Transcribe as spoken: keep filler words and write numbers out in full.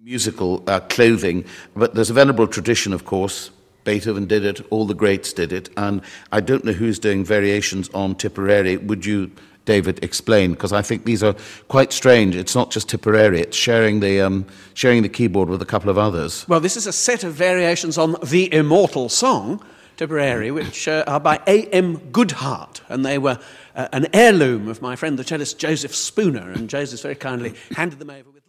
musical uh, clothing, but there's a venerable tradition, of course. Beethoven did it, all the greats did it, and I don't know who's doing variations on Tipperary. Would you, David, explain? Because I think these are quite strange. It's not just Tipperary, it's sharing the, um, sharing the keyboard with a couple of others. Well, this is a set of variations on the immortal song, Tipperary, which uh, are by A M Goodhart, and they were uh, an heirloom of my friend the cellist Joseph Spooner, and Joseph very kindly handed them over with